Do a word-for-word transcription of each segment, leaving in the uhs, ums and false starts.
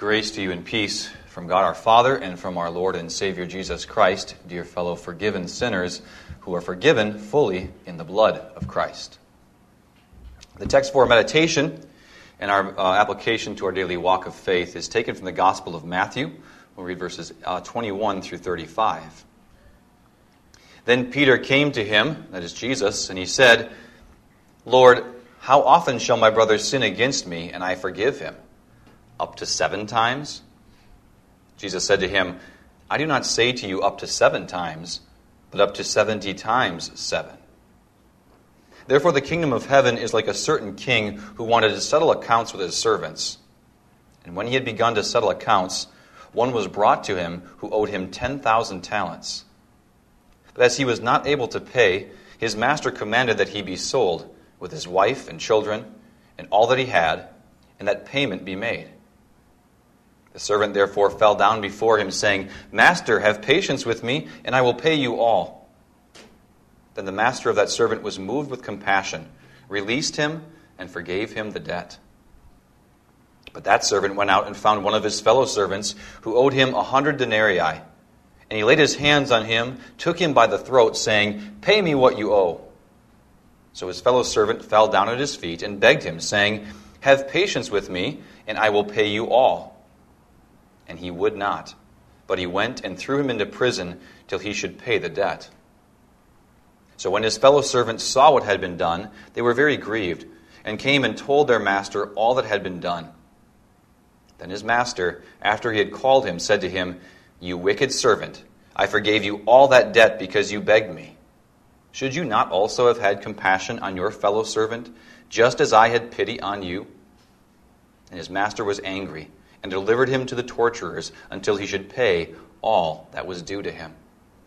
Grace to you and peace from God our Father and from our Lord and Savior Jesus Christ, dear fellow forgiven sinners who are forgiven fully in the blood of Christ. The text for meditation and our uh, application to our daily walk of faith is taken from the Gospel of Matthew. We'll read verses uh, twenty-one through thirty-five. Then Peter came to him, that is Jesus, and he said, "Lord, how often shall my brother sin against me, and I forgive him? Up to seven times?" Jesus said to him, "I do not say to you up to seven times, but up to seventy times seven. Therefore the kingdom of heaven is like a certain king who wanted to settle accounts with his servants. And when he had begun to settle accounts, one was brought to him who owed him ten thousand talents. But as he was not able to pay, his master commanded that he be sold, with his wife and children, and all that he had, and that payment be made. The servant therefore fell down before him, saying, 'Master, have patience with me, and I will pay you all.' Then the master of that servant was moved with compassion, released him, and forgave him the debt. But that servant went out and found one of his fellow servants who owed him a hundred denarii. And he laid his hands on him, took him by the throat, saying, 'Pay me what you owe.' So his fellow servant fell down at his feet and begged him, saying, 'Have patience with me, and I will pay you all.' And he would not, but he went and threw him into prison till he should pay the debt. So when his fellow servants saw what had been done, they were very grieved, and came and told their master all that had been done. Then his master, after he had called him, said to him, 'You wicked servant, I forgave you all that debt because you begged me. Should you not also have had compassion on your fellow servant, just as I had pity on you?' And his master was angry, and delivered him to the torturers until he should pay all that was due to him.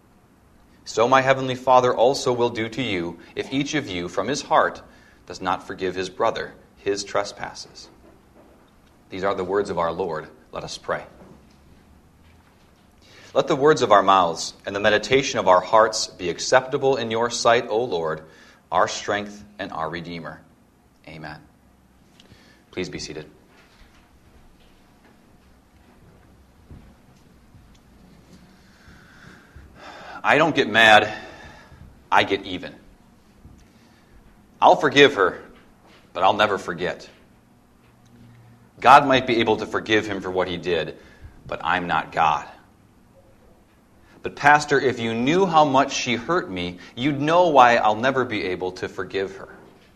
So my heavenly Father also will do to you, if each of you from his heart does not forgive his brother his trespasses." These are the words of our Lord. Let us pray. Let the words of our mouths and the meditation of our hearts be acceptable in your sight, O Lord, our strength and our Redeemer. Amen. Please be seated. I don't get mad, I get even. I'll forgive her, but I'll never forget. God might be able to forgive him for what he did, but I'm not God. But Pastor, if you knew how much she hurt me, you'd know why I'll never be able to forgive her.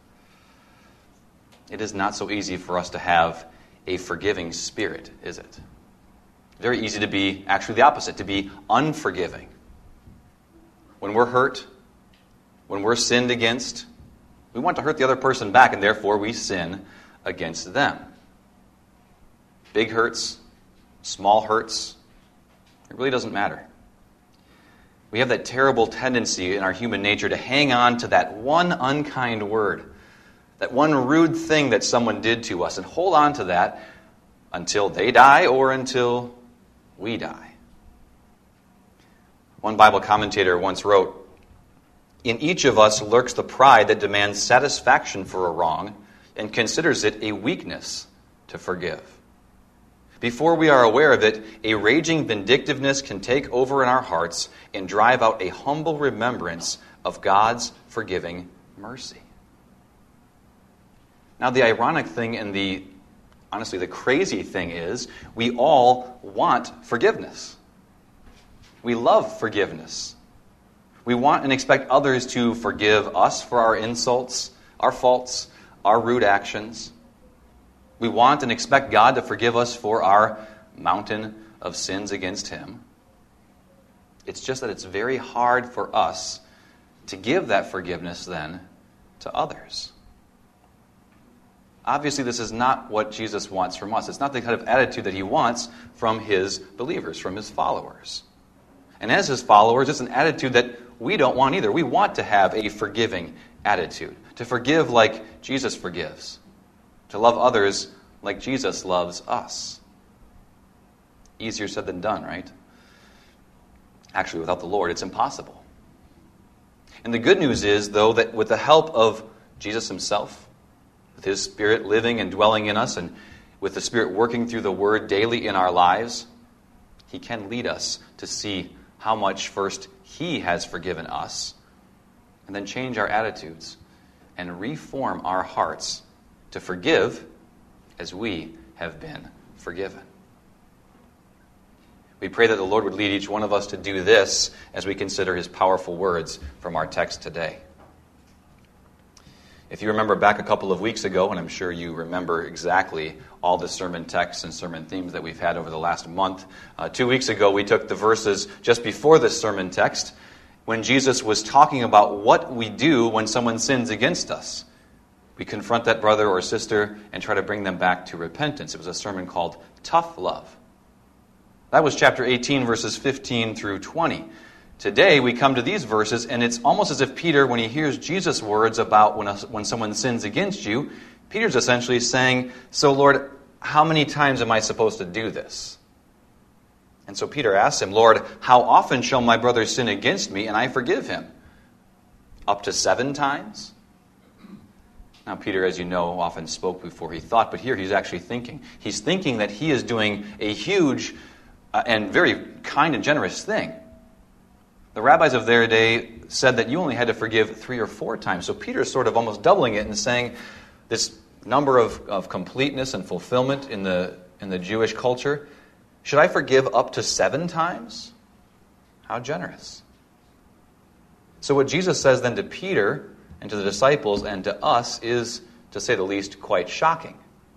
It is not so easy for us to have a forgiving spirit, is it? Very easy to be actually the opposite, to be unforgiving. When we're hurt, when we're sinned against, we want to hurt the other person back, and therefore we sin against them. Big hurts, small hurts, it really doesn't matter. We have that terrible tendency in our human nature to hang on to that one unkind word, that one rude thing that someone did to us, and hold on to that until they die or until we die. One Bible commentator once wrote, "In each of us lurks the pride that demands satisfaction for a wrong and considers it a weakness to forgive. Before we are aware of it, a raging vindictiveness can take over in our hearts and drive out a humble remembrance of God's forgiving mercy." Now, the ironic thing and the, honestly, the crazy thing is, we all want forgiveness. We love forgiveness. We want and expect others to forgive us for our insults, our faults, our rude actions. We want and expect God to forgive us for our mountain of sins against him. It's just that it's very hard for us to give that forgiveness then to others. Obviously, this is not what Jesus wants from us. It's not the kind of attitude that he wants from his believers, from his followers. And as his followers, it's an attitude that we don't want either. We want to have a forgiving attitude, to forgive like Jesus forgives, to love others like Jesus loves us. Easier said than done, right? Actually, without the Lord, it's impossible. And the good news is, though, that with the help of Jesus himself, with his Spirit living and dwelling in us and with the Spirit working through the Word daily in our lives, He can lead us to see how much first He has forgiven us, and then change our attitudes and reform our hearts to forgive as we have been forgiven. We pray that the Lord would lead each one of us to do this as we consider His powerful words from our text today. If you remember back a couple of weeks ago, and I'm sure you remember exactly all the sermon texts and sermon themes that we've had over the last month, uh, two weeks ago we took the verses just before this sermon text when Jesus was talking about what we do when someone sins against us. We confront that brother or sister and try to bring them back to repentance. It was a sermon called Tough Love. That was chapter eighteen, verses fifteen through twenty. Today we come to these verses, and it's almost as if Peter, when he hears Jesus' words about when, a, when someone sins against you, Peter's essentially saying, so Lord, how many times am I supposed to do this? And so Peter asks him, Lord, how often shall my brother sin against me and I forgive him? Up to seven times? Now, Peter, as you know, often spoke before he thought, but here he's actually thinking. He's thinking that he is doing a huge uh, and very kind and generous thing. The rabbis of their day said that you only had to forgive three or four times. So Peter is sort of almost doubling it and saying this number of, of completeness and fulfillment in the in the Jewish culture. Should I forgive up to seven times? How generous. So what Jesus says then to Peter and to the disciples and to us is, to say the least, quite shocking.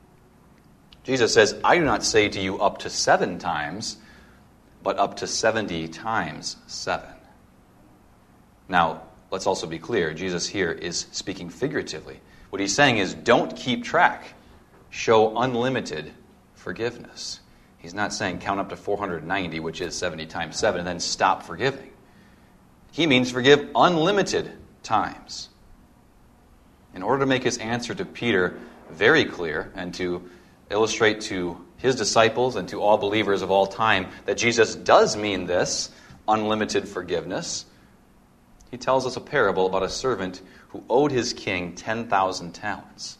Jesus says, I do not say to you up to seven times, but up to seventy times seven. Now, let's also be clear. Jesus here is speaking figuratively. What he's saying is, don't keep track. Show unlimited forgiveness. He's not saying count up to four hundred ninety, which is seventy times seven, and then stop forgiving. He means forgive unlimited times. In order to make his answer to Peter very clear and to illustrate to his disciples and to all believers of all time that Jesus does mean this, unlimited forgiveness, he tells us a parable about a servant who owed his king ten thousand talents.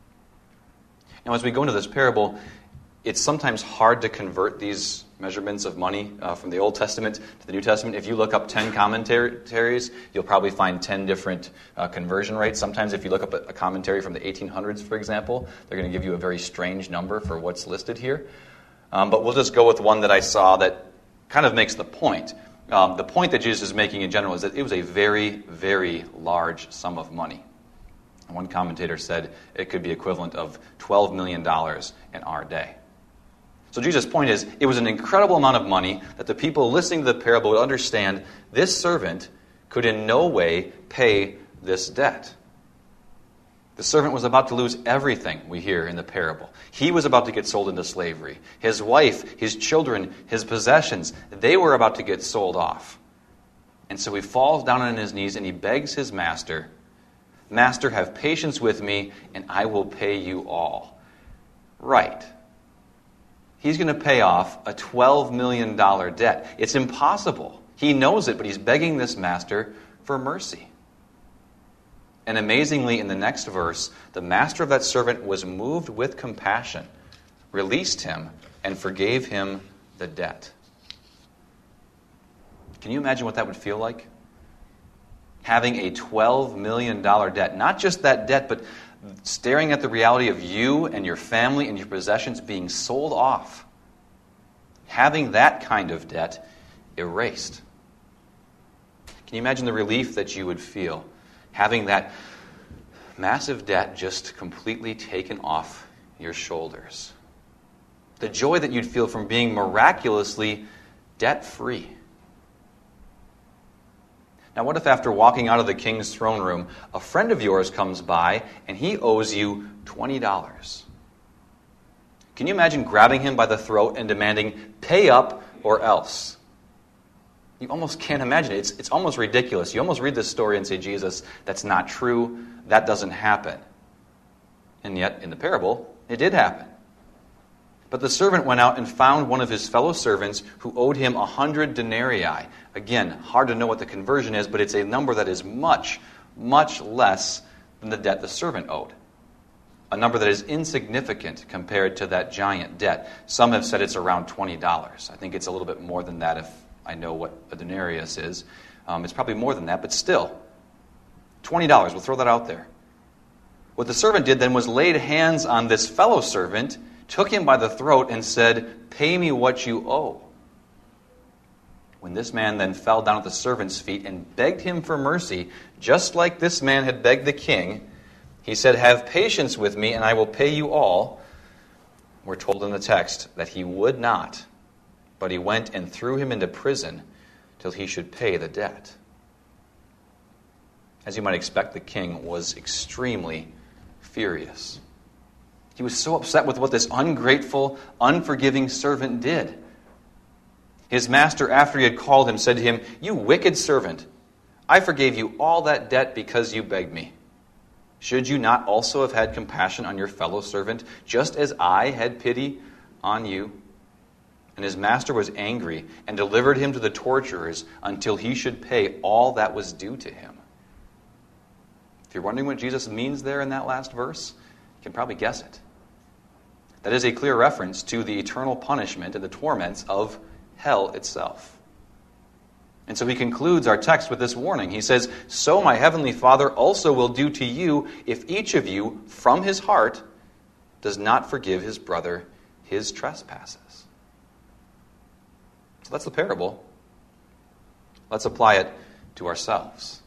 Now, as we go into this parable, it's sometimes hard to convert these measurements of money uh, from the Old Testament to the New Testament. If you look up ten commentaries, you'll probably find ten different uh, conversion rates. Sometimes if you look up a commentary from the eighteen hundreds, for example, they're going to give you a very strange number for what's listed here. Um, but we'll just go with one that I saw that kind of makes the point. Um, the point that Jesus is making in general is that it was a very, very large sum of money. One commentator said it could be equivalent of twelve million dollars in our day. So Jesus' point is, it was an incredible amount of money that the people listening to the parable would understand this servant could in no way pay this debt. The servant was about to lose everything we hear in the parable. He was about to get sold into slavery. His wife, his children, his possessions, they were about to get sold off. And so he falls down on his knees and he begs his master, Master, have patience with me and I will pay you all. Right. He's going to pay off a twelve million dollars debt. It's impossible. He knows it, but he's begging this master for mercy. And amazingly, in the next verse, the master of that servant was moved with compassion, released him, and forgave him the debt. Can you imagine what that would feel like? Having a twelve million dollars debt. Not just that debt, but staring at the reality of you and your family and your possessions being sold off. Having that kind of debt erased. Can you imagine the relief that you would feel having that massive debt just completely taken off your shoulders? The joy that you'd feel from being miraculously debt-free. Now, what if after walking out of the king's throne room, a friend of yours comes by and he owes you twenty dollars? Can you imagine grabbing him by the throat and demanding, pay up or else? You almost can't imagine it. It's, it's almost ridiculous. You almost read this story and say, Jesus, that's not true. That doesn't happen. And yet, in the parable, it did happen. But the servant went out and found one of his fellow servants who owed him a hundred denarii. Again, hard to know what the conversion is, but it's a number that is much, much less than the debt the servant owed. a number that is insignificant compared to that giant debt. Some have said it's around twenty dollars. I think it's a little bit more than that if I know what a denarius is. Um, it's probably more than that, but still, twenty dollars. We'll throw that out there. What the servant did then was laid hands on this fellow servant, took him by the throat, and said, "Pay me what you owe." When this man then fell down at the servant's feet and begged him for mercy, just like this man had begged the king, he said, "Have patience with me, and I will pay you all." We're told in the text that he would not, but he went and threw him into prison till he should pay the debt. As you might expect, the king was extremely furious. He was so upset with what this ungrateful, unforgiving servant did. His master, after he had called him, said to him, "You wicked servant, I forgave you all that debt because you begged me. Should you not also have had compassion on your fellow servant, just as I had pity on you?" And his master was angry and delivered him to the torturers until he should pay all that was due to him. If you're wondering what Jesus means there in that last verse, you can probably guess it. That is a clear reference to the eternal punishment and the torments of hell itself. And so he concludes our text with this warning. He says, "So my heavenly Father also will do to you if each of you, from his heart, does not forgive his brother his trespasses." So that's the parable. Let's apply it to ourselves.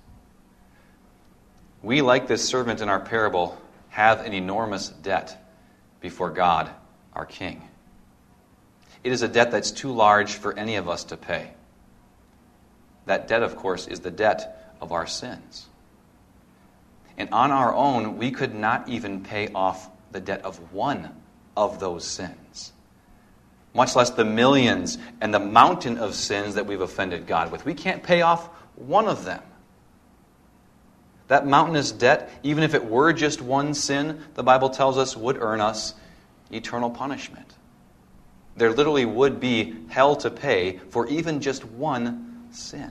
We, like this servant in our parable, have an enormous debt before God, our King. It is a debt that's too large for any of us to pay. That debt, of course, is the debt of our sins. And on our own, we could not even pay off the debt of one of those sins, much less the millions and the mountain of sins that we've offended God with. We can't pay off one of them. That mountainous debt, even if it were just one sin, the Bible tells us would earn us eternal punishment. There literally would be hell to pay for even just one sin.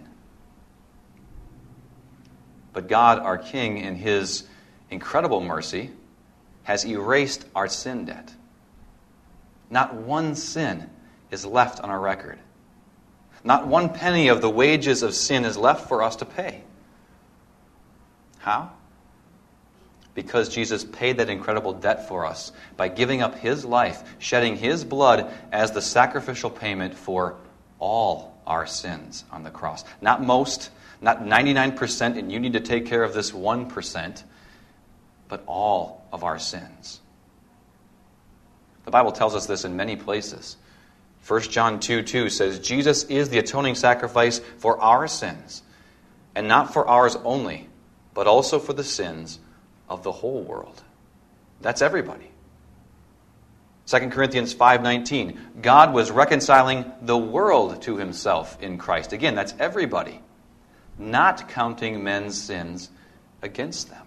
But God, our King, in his incredible mercy, has erased our sin debt. Not one sin is left on our record. Not one penny of the wages of sin is left for us to pay. How? Because Jesus paid that incredible debt for us by giving up his life, shedding his blood as the sacrificial payment for all our sins on the cross. Not most, not ninety-nine percent, and you need to take care of this one percent, but all of our sins. The Bible tells us this in many places. First John two two says, "Jesus is the atoning sacrifice for our sins, and not for ours only, but also for the sins of the whole world." That's everybody. Second Corinthians five nineteen, God was reconciling the world to himself in Christ. Again, that's everybody, not counting men's sins against them.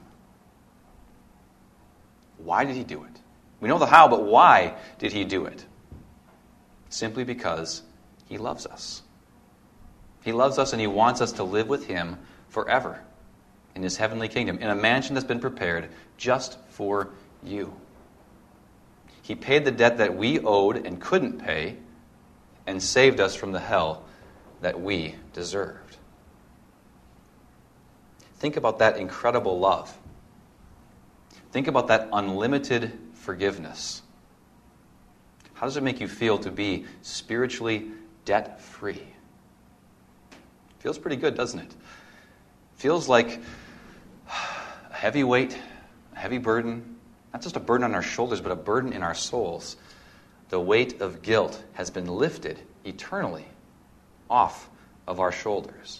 Why did he do it? We know the how, but why did he do it? Simply because he loves us. He loves us and he wants us to live with him forever in his heavenly kingdom, in a mansion that's been prepared just for you. He paid the debt that we owed and couldn't pay, and saved us from the hell that we deserved. Think about that incredible love. Think about that unlimited forgiveness. How does it make you feel to be spiritually debt-free? Feels pretty good, doesn't it? Feels like a heavy weight, a heavy burden, not just a burden on our shoulders, but a burden in our souls. The weight of guilt has been lifted eternally off of our shoulders.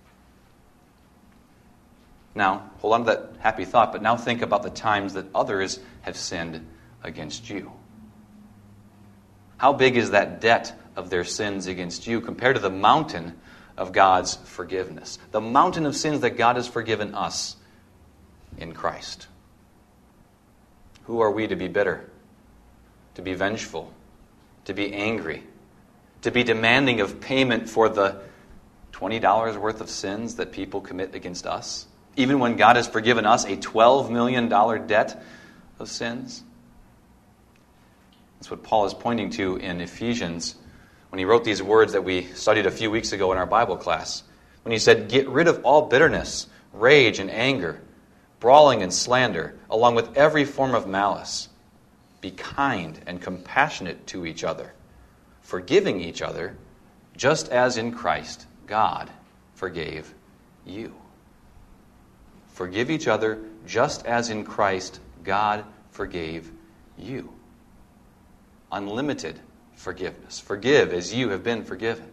Now, hold on to that happy thought, but now think about the times that others have sinned against you. How big is that debt of their sins against you compared to the mountain of God's forgiveness? The mountain of sins that God has forgiven us in Christ. Who are we to be bitter, to be vengeful, to be angry, to be demanding of payment for the twenty dollars worth of sins that people commit against us? Even when God has forgiven us a twelve million dollars debt of sins? That's what Paul is pointing to in Ephesians when he wrote these words that we studied a few weeks ago in our Bible class. When he said, "Get rid of all bitterness, rage and anger, brawling and slander, along with every form of malice. Be kind and compassionate to each other, forgiving each other, just as in Christ God forgave you." Forgive each other, just as in Christ God forgave you. Unlimited forgiveness. Forgive as you have been forgiven.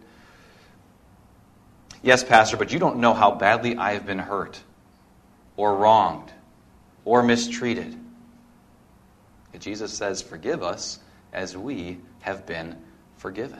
Yes, Pastor, but you don't know how badly I have been hurt, or wronged, or mistreated. And Jesus says, forgive us as we have been forgiven.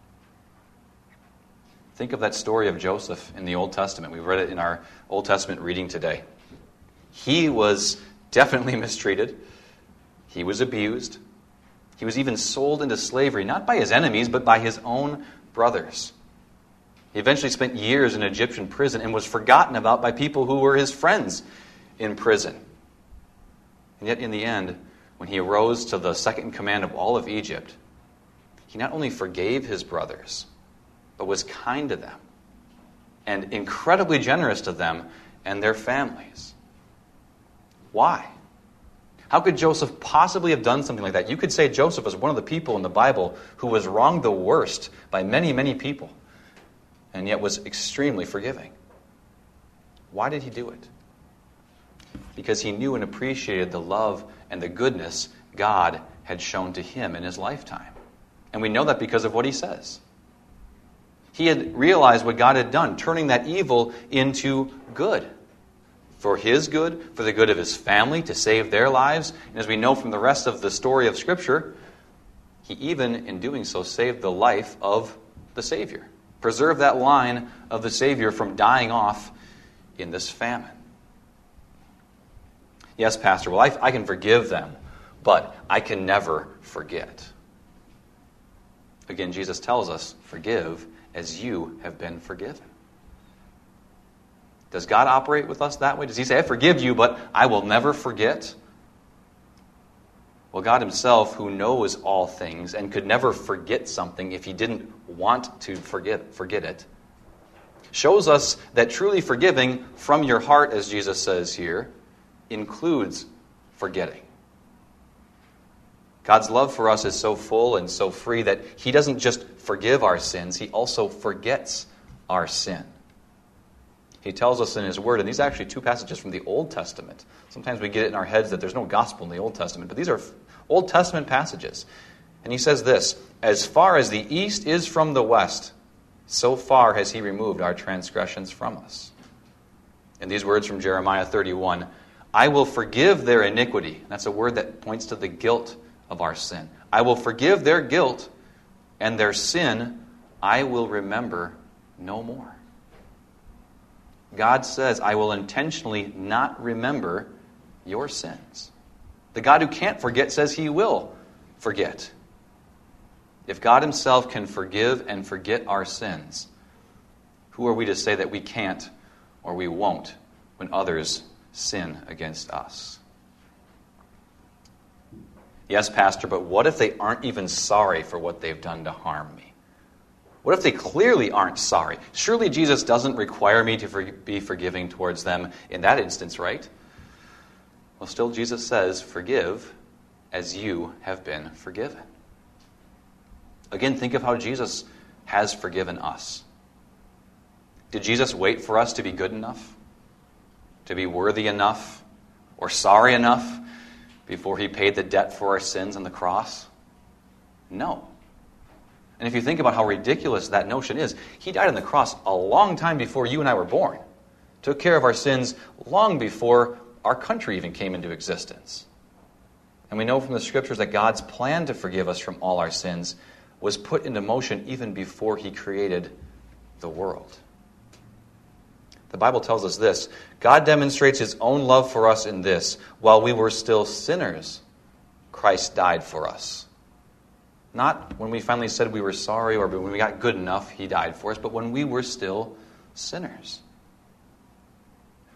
Think of that story of Joseph in the Old Testament. We read it in our Old Testament reading today. He was definitely mistreated. He was abused. He was even sold into slavery, not by his enemies, but by his own brothers. He eventually spent years in Egyptian prison and was forgotten about by people who were his friends in prison. And yet in the end, when he arose to the second in command of all of Egypt, he not only forgave his brothers, but was kind to them and incredibly generous to them and their families. Why? How could Joseph possibly have done something like that? You could say Joseph was one of the people in the Bible who was wronged the worst by many, many people, and yet was extremely forgiving. Why did he do it? Because he knew and appreciated the love and the goodness God had shown to him in his lifetime. And we know that because of what he says. He had realized what God had done, turning that evil into good. For his good, for the good of his family, to save their lives. And as we know from the rest of the story of Scripture, he even, in doing so, saved the life of the Savior. Preserved that line of the Savior from dying off in this famine. Yes, Pastor, well, I, I can forgive them, but I can never forget. Again, Jesus tells us, forgive as you have been forgiven. Does God operate with us that way? Does he say, I forgive you, but I will never forget? Well, God himself, who knows all things and could never forget something if he didn't want to forget, forget it, shows us that truly forgiving from your heart, as Jesus says here, includes forgetting. God's love for us is so full and so free that he doesn't just forgive our sins, he also forgets our sin. He tells us in his word, and these are actually two passages from the Old Testament. Sometimes we get it in our heads that there's no gospel in the Old Testament, but these are Old Testament passages. And he says this, as far as the east is from the west, so far has he removed our transgressions from us. And these words from Jeremiah thirty-one, I will forgive their iniquity. That's a word that points to the guilt of our sin. I will forgive their guilt, and their sin I will remember no more. God says, I will intentionally not remember your sins. The God who can't forget says he will forget. If God himself can forgive and forget our sins, who are we to say that we can't or we won't when others sin against us? Yes, Pastor, but what if they aren't even sorry for what they've done to harm me? What if they clearly aren't sorry? Surely Jesus doesn't require me to for- be forgiving towards them in that instance, right? Well, still Jesus says, forgive as you have been forgiven. Again, think of how Jesus has forgiven us. Did Jesus wait for us to be good enough? To be worthy enough? Or sorry enough before he paid the debt for our sins on the cross? No. And if you think about how ridiculous that notion is, he died on the cross a long time before you and I were born. Took care of our sins long before our country even came into existence. And we know from the Scriptures that God's plan to forgive us from all our sins was put into motion even before he created the world. The Bible tells us this, God demonstrates his own love for us in this, while we were still sinners, Christ died for us. Not when we finally said we were sorry or when we got good enough, he died for us, but when we were still sinners.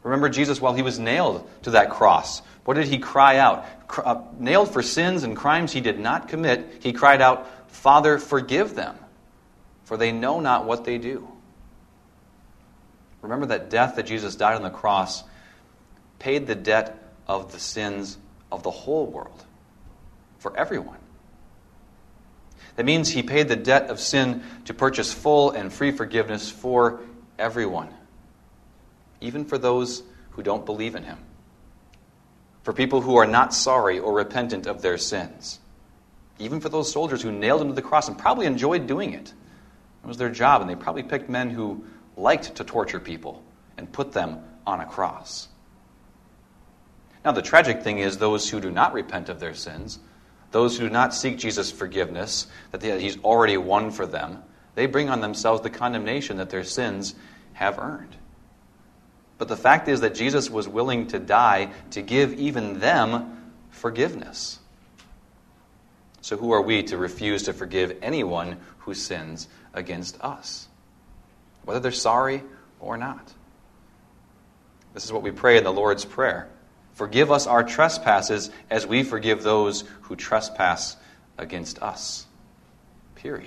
Remember Jesus while he was nailed to that cross. What did he cry out? Uh, nailed for sins and crimes he did not commit, he cried out, "Father, forgive them, for they know not what they do." Remember that death that Jesus died on the cross paid the debt of the sins of the whole world, for everyone. That means he paid the debt of sin to purchase full and free forgiveness for everyone, even for those who don't believe in him, for people who are not sorry or repentant of their sins, even for those soldiers who nailed him to the cross and probably enjoyed doing it. It was their job, and they probably picked men who liked to torture people and put them on a cross. Now, the tragic thing is those who do not repent of their sins, those who do not seek Jesus' forgiveness, that he's already won for them, they bring on themselves the condemnation that their sins have earned. But the fact is that Jesus was willing to die to give even them forgiveness. So who are we to refuse to forgive anyone who sins against us, whether they're sorry or not? This is what we pray in the Lord's Prayer. Forgive us our trespasses as we forgive those who trespass against us. Period.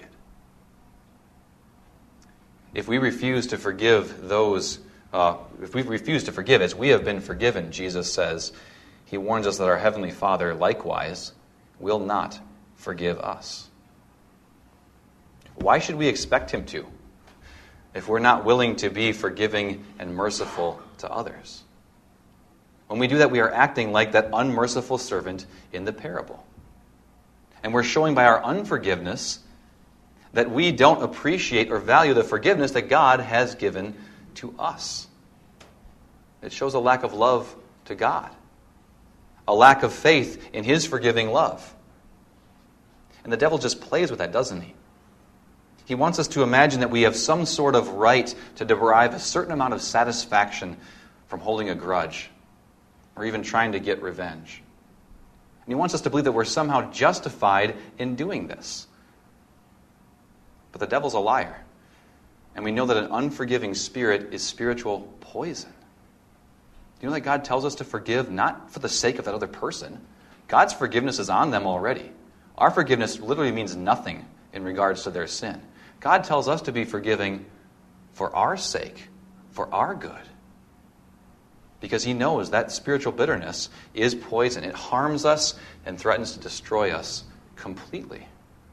If we refuse to forgive those, uh, if we refuse to forgive as we have been forgiven, Jesus says, he warns us that our Heavenly Father likewise will not forgive us. Why should we expect him to, if we're not willing to be forgiving and merciful to others? When we do that, we are acting like that unmerciful servant in the parable. And we're showing by our unforgiveness that we don't appreciate or value the forgiveness that God has given to us. It shows a lack of love to God, a lack of faith in his forgiving love. And the devil just plays with that, doesn't he? He wants us to imagine that we have some sort of right to derive a certain amount of satisfaction from holding a grudge, or even trying to get revenge. And he wants us to believe that we're somehow justified in doing this. But the devil's a liar. And we know that an unforgiving spirit is spiritual poison. Do you know that God tells us to forgive not for the sake of that other person? God's forgiveness is on them already. Our forgiveness literally means nothing in regards to their sin. God tells us to be forgiving for our sake, for our good. Because he knows that spiritual bitterness is poison. It harms us and threatens to destroy us completely.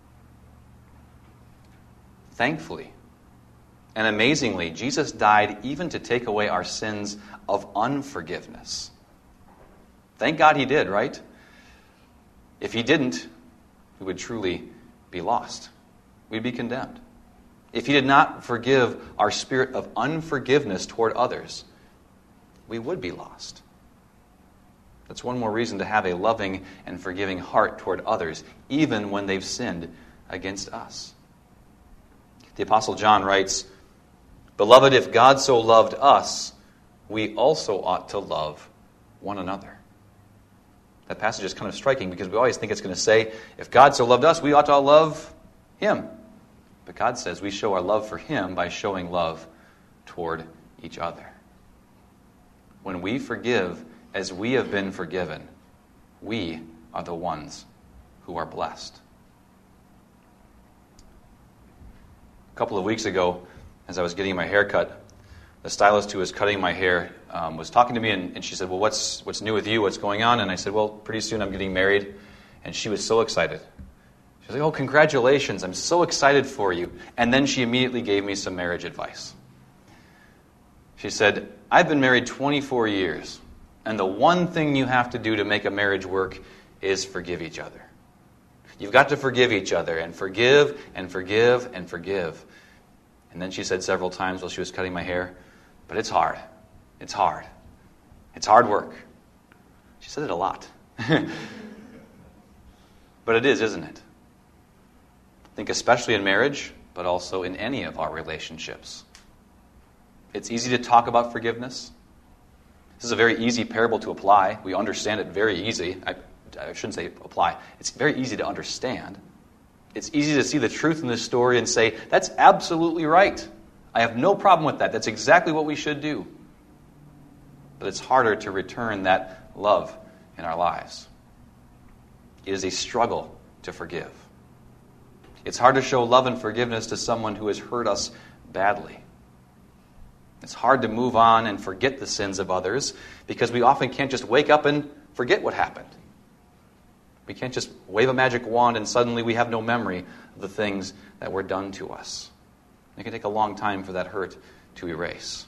Thankfully and amazingly, Jesus died even to take away our sins of unforgiveness. Thank God he did, right? If he didn't, we would truly be lost. We'd be condemned. If he did not forgive our spirit of unforgiveness toward others, we would be lost. That's one more reason to have a loving and forgiving heart toward others, even when they've sinned against us. The Apostle John writes, "Beloved, if God so loved us, we also ought to love one another." That passage is kind of striking because we always think it's going to say, if God so loved us, we ought to love him. But God says we show our love for him by showing love toward each other. When we forgive as we have been forgiven, we are the ones who are blessed. A couple of weeks ago, as I was getting my hair cut, the stylist who was cutting my hair um, was talking to me, and, and she said, well, what's what's new with you? What's going on? And I said, well, pretty soon I'm getting married. And she was so excited. She was like, oh, congratulations. I'm so excited for you. And then she immediately gave me some marriage advice. She said, I've been married twenty-four years, and the one thing you have to do to make a marriage work is forgive each other. You've got to forgive each other, and forgive, and forgive, and forgive. And then she said several times while she was cutting my hair, but it's hard. It's hard. It's hard work. She said it a lot. But it is, isn't it? I think especially in marriage, but also in any of our relationships. It's easy to talk about forgiveness. This is a very easy parable to apply. We understand it very easy. I, I shouldn't say apply. It's very easy to understand. It's easy to see the truth in this story and say, that's absolutely right. I have no problem with that. That's exactly what we should do. but it's harder to return that love in our lives. It is a struggle to forgive. It's hard to show love and forgiveness to someone who has hurt us badly. It's hard to move on and forget the sins of others because we often can't just wake up and forget what happened. We can't just wave a magic wand and suddenly we have no memory of the things that were done to us. It can take a long time for that hurt to erase.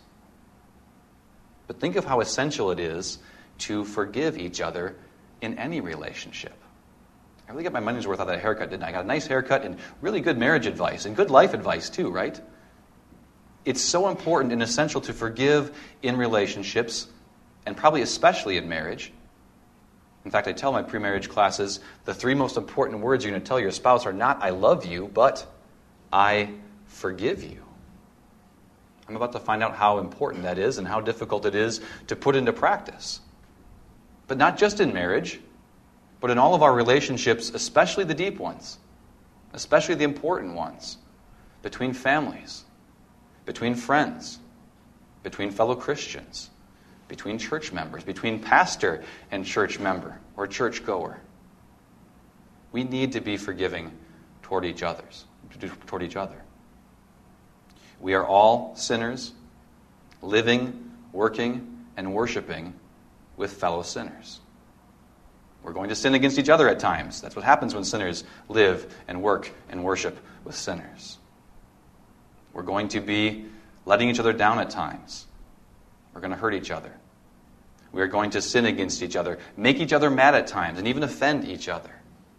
But think of how essential it is to forgive each other in any relationship. I really got my money's worth out of that haircut, didn't I? I got a nice haircut and really good marriage advice and good life advice too, right? It's so important and essential to forgive in relationships, and probably especially in marriage. In fact, I tell my pre-marriage classes, the three most important words you're going to tell your spouse are not, I love you, but I forgive you. I'm about to find out how important that is and how difficult it is to put into practice. But not just in marriage, but in all of our relationships, especially the deep ones, especially the important ones, between families, between friends, between fellow Christians, between church members, between pastor and church member or churchgoer. We need to be forgiving toward each others, toward each other. We are all sinners, living, working, and worshiping with fellow sinners. We're going to sin against each other at times. That's what happens when sinners live and work and worship with sinners. We're going to be letting each other down at times. We're going to hurt each other. We are going to sin against each other, make each other mad at times, and even offend each other.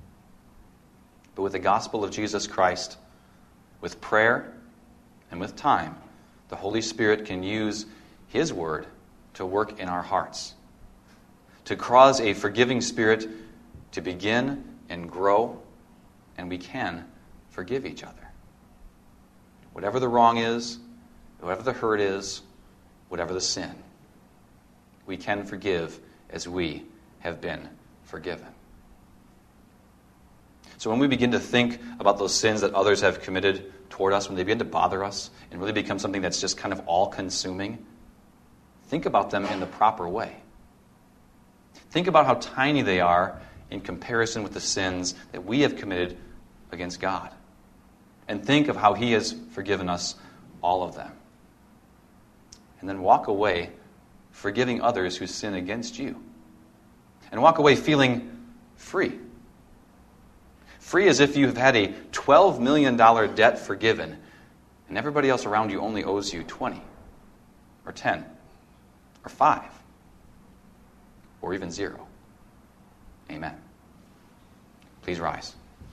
But with the gospel of Jesus Christ, with prayer and with time, the Holy Spirit can use His word to work in our hearts, to cause a forgiving spirit to begin and grow, and we can forgive each other. Whatever the wrong is, whatever the hurt is, whatever the sin, we can forgive as we have been forgiven. So when we begin to think about those sins that others have committed toward us, when they begin to bother us and really become something that's just kind of all-consuming, think about them in the proper way. Think about how tiny they are in comparison with the sins that we have committed against God. And think of how He has forgiven us all of them. And then walk away forgiving others who sin against you. And walk away feeling free. Free as if you have had a twelve million dollars debt forgiven and everybody else around you only owes you twenty or ten or five or even zero. Amen. Please rise.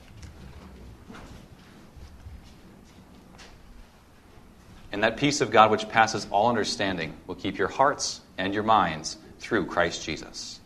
And that peace of God which passes all understanding will keep your hearts and your minds through Christ Jesus.